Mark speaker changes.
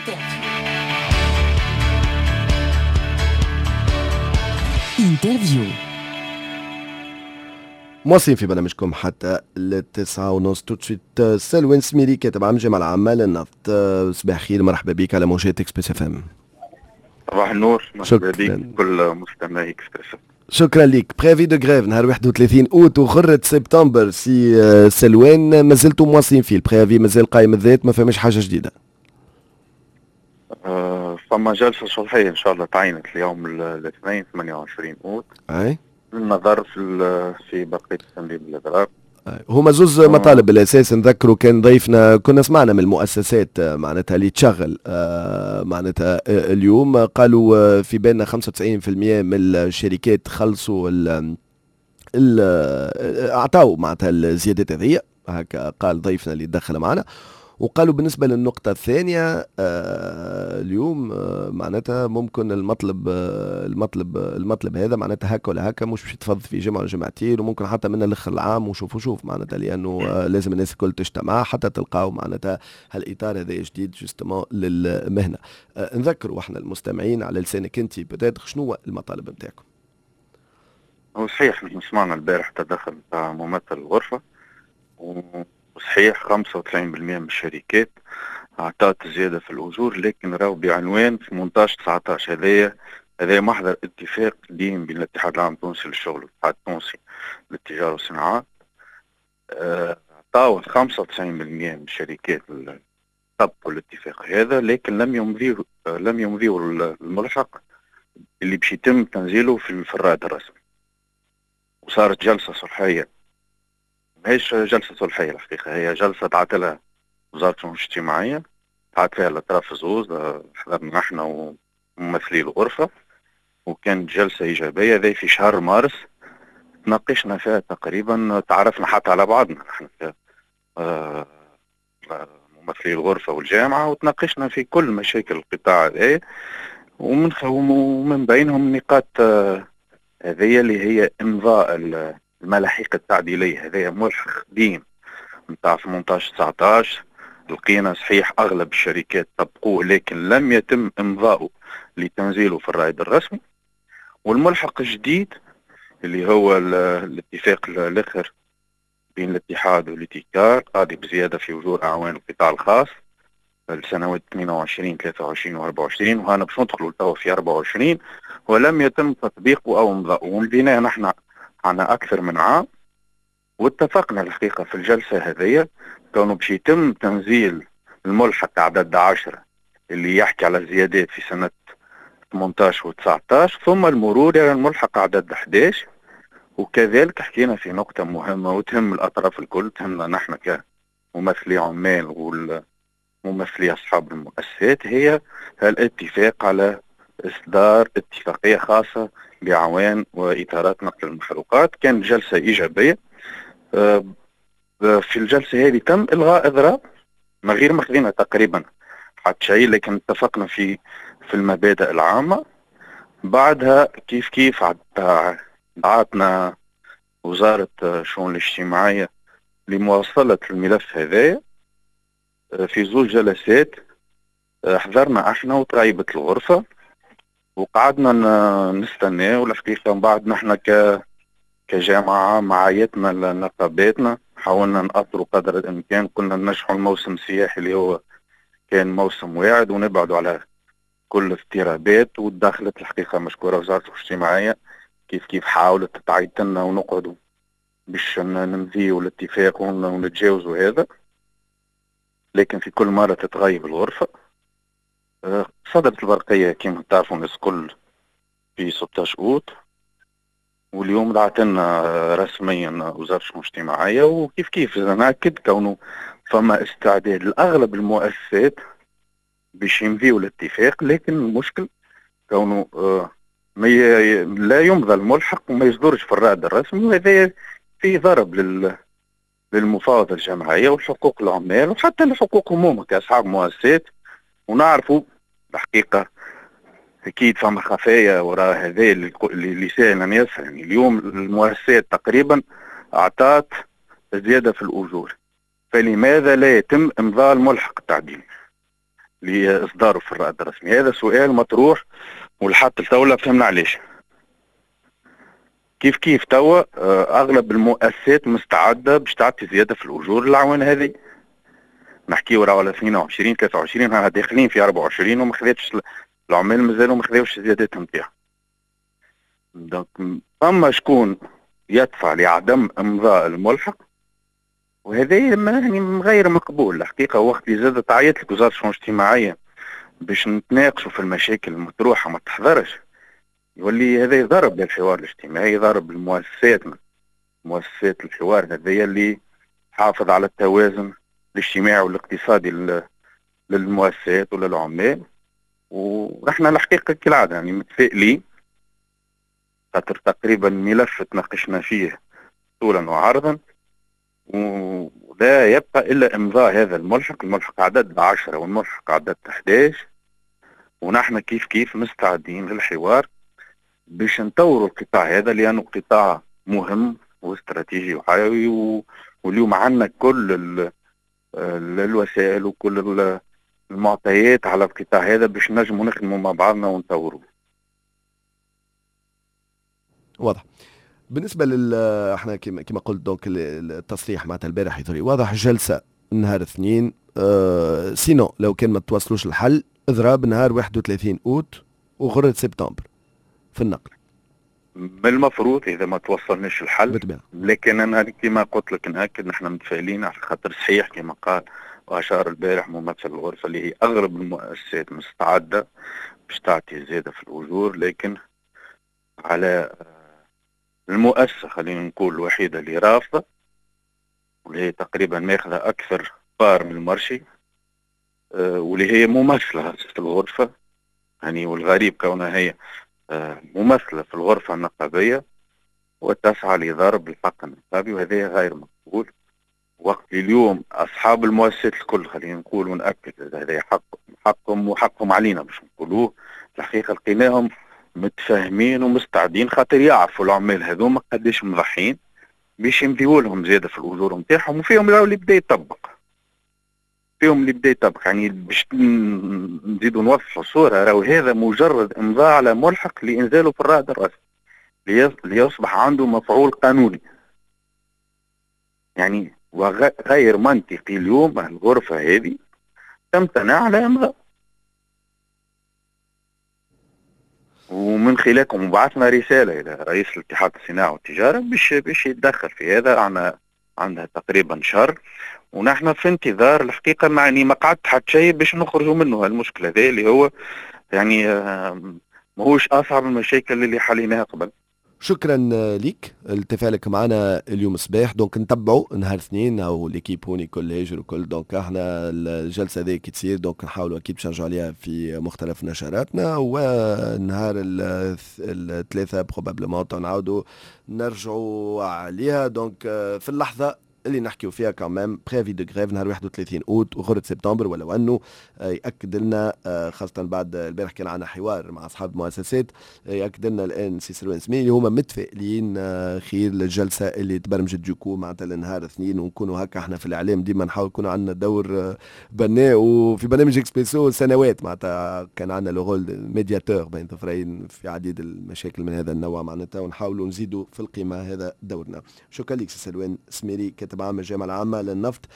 Speaker 1: انترفيو.
Speaker 2: مواصلين في برنامجكم حتى التسعة ونص. توتشيت سلوان سميري كاتب عام الجامعة العامة للنفط. صباح خير، مرحبا بك على موجات اكسبريس اف ام.
Speaker 3: صباح النور، مرحبا بك كل مستمعي اكسبريس.
Speaker 2: شكرا لك. بريفي دو غريف نهار 31 اوت وغرة سبتمبر سي سلوان، مازلتوا مواصلين فيه؟ البريفي مازال قايم الذات، ما فهمش حاجة جديدة؟
Speaker 3: فما جلسة صلحية ان شاء الله تعينت اليوم الاثنين 28 اوت
Speaker 2: اي
Speaker 3: للنظر في بقية تنظيم الاضرار.
Speaker 2: هما زوز مطالب بالاساس. نذكروا كان ضيفنا كنا سمعنا من المؤسسات معناتها اللي تشغل معناتها اليوم قالوا في بالنا 95% من الشركات خلصوا اعطاوا معناتها الزيادات هذه، هكا قال ضيفنا اللي دخل معنا. وقالوا بالنسبة للنقطة الثانية اليوم معناتها ممكن المطلب هذا معناتها هكا ولا هكا مش باش يتفض في جمعة ولا جمعتين، وممكن حتى من الاخر العام وشوف معناتها، لأنه لازم الناس الكل تجتمع حتى تلقاو معناتها هالإطار هذا جديد جوستمون للمهنة. نذكروا احنا المستمعين على لسانك انت بدات شنو المطالب نتاعكم؟
Speaker 3: هو صحيح احنا سمعنا البارح تدخل بتاع ممثل الغرفة، وصحيح 95% من الشركات أعطت زيادة في الأجور، لكن راهو بعنوان 18-19. هذا محضر اتفاق قديم بين الاتحاد العام التونسي للشغل والاتحاد التونسي للتجارة والصناعات. أعطاوا 95% من الشركات طبقوا الاتفاق هذا، لكن لم يمضيوا الملحق اللي باش يتم تنزيله في الرائد الرسمي. وصارت جلسة صلحية، ماهيش جلسة صلحية الحقيقة، هي جلسة دعت لها وزارة الشؤون الاجتماعية، دعت فيها الأطراف الزوز، حضرنا نحن وممثلي الغرفة، وكانت جلسة إيجابية. ذي في شهر مارس تناقشنا فيها تقريبا، تعرفنا حتى على بعضنا نحن ممثلي الغرفة والجامعة، وتناقشنا في كل مشاكل القطاع هذا، ومن بينهم نقاط هذه اللي هي إمضاء الملاحق التعديلية. هذا ملحق قديم نتاع 18-19، لقينا صحيح أغلب الشركات طبقوه، لكن لم يتم إمضاؤه لتنزيله في الرائد الرسمي. والملحق الجديد اللي هو الاتفاق الآخر بين الاتحاد والاتكار قاضي بزيادة في أجور أعوان القطاع الخاص السنوات 28 23 و24، وهنا باش ندخلوا لتوا في 24، ولم يتم تطبيقه أو إمضاؤه. ومضيناه نحن عنا أكثر من عام، واتفقنا الحقيقة في الجلسة هذه كانوا باش يتم تنزيل الملحق عدد 10 اللي يحكي على الزيادات في سنة 18 و19، ثم المرور على الملحق عدد 11. وكذلك حكينا في نقطة مهمة وتهم الأطراف الكل، تهمنا نحن كممثلي عمال وممثلي أصحاب المؤسسات، هي الاتفاق على إصدار اتفاقية خاصة بعوان وإطارات نقل المحروقات. كانت جلسة إيجابية. في الجلسة هذه تم إلغاء إضراب من غير ماخذين تقريبا حتى شيء، لكن اتفقنا في المبادئ العامة. بعدها كيف دعاتنا وزارة الشؤون الاجتماعية لمواصلة الملف هذا في زوج جلسات. حضرنا احنا وطيبة الغرفة وقعدنا نستنى، والحقيقة من بعد نحن كجامعة معايتنا لنقاباتنا حاولنا نأثروا قدر الإمكان. كنا ننجحوا الموسم السياحي اللي هو كان موسم واعد، ونبعدوا على كل الاضطرابات. ودخلت الحقيقة مشكورة وزارة الاجتماعية كيف حاولت تعيط لنا ونقعدوا باش نمضيوا الاتفاق ونتجاوزوا هذا، لكن في كل مرة تتغيب الغرفة. صدرت البرقية كما تعرفوا الناس كل في 16 أوت، واليوم دعت لنا رسميا وزارة الشؤون الاجتماعية. وكيف نأكد كونه فما استعداد لأغلب المؤسسات باش يمضيوا الاتفاق، لكن المشكل كونه لا يمضى الملحق وما يصدرش في الرائد الرسمي، وهذا في ضرب للمفاوضة الجماعية وحقوق العمال وحتى لحقوق عموما كأصحاب مؤسسات. ونعرفوا الحقيقة أكيد فما خفايا وراء هذا اللي سائل أن يسأل. يعني اليوم المؤسسات تقريبا أعطت زيادة في الأجور، فلماذا لا يتم إمضاء الملحق التعديلي؟ لإصداره في الرائد الرسمي؟ هذا سؤال مطروح ولحد التولى فهمنا علاش. كيف توا أغلب المؤسسات مستعدة باش تعطي زيادة في الأجور الأعوان هذه. نحكيو راهو على 22 23 ها داخلين في 24 وما خذاتش العمال، مازالوا ما خذاوش الزيادات نتاعهم. دونك فما شكون يدفع لعدم امضاء الملحق، وهذا يعني غير مقبول الحقيقه. وقت اللي زادت تعيط لك وزاره الشؤون الاجتماعيه باش نتناقشوا في المشاكل المطروحه ما تحضرش، يولي هذا يضرب للحوار الاجتماعي، يضرب المؤسسات، مؤسسات الحوار هذه اللي حافظ على التوازن الاجتماعي والاقتصادي للمؤسسات وللعمال. ونحن الحقيقه كالعاده يعني متفائلين، خاطر تقريبا ملف تناقشنا فيه طولا وعرضا، ولا يبقى الا امضاء هذا الملحق عدد 10 والملحق عدد 11، ونحن كيف مستعدين للحوار باش نطوروا القطاع هذا، لانه قطاع مهم واستراتيجي وحيوي، واليوم عندنا كل الوسائل وكل المعطيات على القطاع هذا باش نجموا نخدموا مع بعضنا ونطوروه.
Speaker 2: واضح. بالنسبه احنا كما قلت دونك التصريح معناتها البارح يثري واضح جلسه نهار اثنين، سينو لو كان ما توصلوش الحل اضراب نهار 31 اوت وغرة سبتمبر في النقل.
Speaker 3: من المفروض اذا ما توصلناش الحل
Speaker 2: بالطبع.
Speaker 3: لكن انا كما قلت لك ناكد نحن متفائلين، على خاطر صحيح كما قال واشار البارح ممثل الغرفه اللي هي اغلب المؤسسات مستعده باش تعطي زياده في الاجور، لكن على المؤسسه خلينا نقول الوحيده اللي رافضه واللي هي تقريبا ماخذه اكثر بار من المرشي، واللي هي ممثله في الغرفه يعني، والغريب كونها هي ممثله في الغرفه النقابيه وتسعى لضرب الحق النقابي، وهذا غير مقبول. وقت اليوم اصحاب المؤسسات الكل خلينا نقول ونأكد هذا حقهم وحقهم علينا باش نقولوه، الحقيقه لقيناهم متفاهمين ومستعدين، خاطر يعرفوا العمال هذوما قداش مضحين باش يمديوا لهم زياده في الاجور نتاعهم، وفيهم اللي بدا يطبق، يعني باش نزيدوا نوضحوا الصوره، راهو هذا مجرد امضاء على ملحق لانزاله في الرائد الرسمي ليصبح عنده مفعول قانوني يعني. وغير منطقي اليوم الغرفه هذه تمتنع على امضاء، ومن خلالكم بعثنا رساله الى رئيس الاتحاد الصناعه والتجاره باش يتدخل في هذا. عندها تقريبا شهر ونحن في انتظار الحقيقه، يعني ما قعدت حتى شيء باش نخرجوا منه هالمشكله هذه اللي هو يعني ماهوش اصعب المشاكل اللي حليناها قبل.
Speaker 2: شكرا ليك لتفاعلك معنا اليوم صباح. دونك نتبعوا نهار اثنين او ليكيب هوني كل هاجر وكل، دونك احنا الجلسه هذه كي تصير دونك نحاولوا اكيد باش نرجعوا عليها في مختلف نشراتنا، ونهار الثلاثاء بروبابلمون نعاودوا نرجعوا عليها. دونك في اللحظه اللي نحكيو فيها كمان بريفي دو غريف نهار 31 اوت وغرة سبتمبر، ولو انه ياكد لنا خاصه بعد البارح كان عندنا حوار مع اصحاب المؤسسات، ياكد لنا الان سي سلوان سمي اللي هما متفائلين خير الجلسه اللي تبرمجت جوكو معناتها النهار اثنين، ونكونوا هكا احنا في الاعلام ديما نحاول يكون عندنا دور بناء، وفي برنامج اكسبريسو سنوات معناتها كان عندنا لو رول ميدياتور بين طرفين في عديد المشاكل من هذا النوع معناتها، ونحاولوا نزيدوا في القيمه، هذا دورنا. شكرا لك سي سلوان سميري، كاتب عام الجامعه العامه للنفط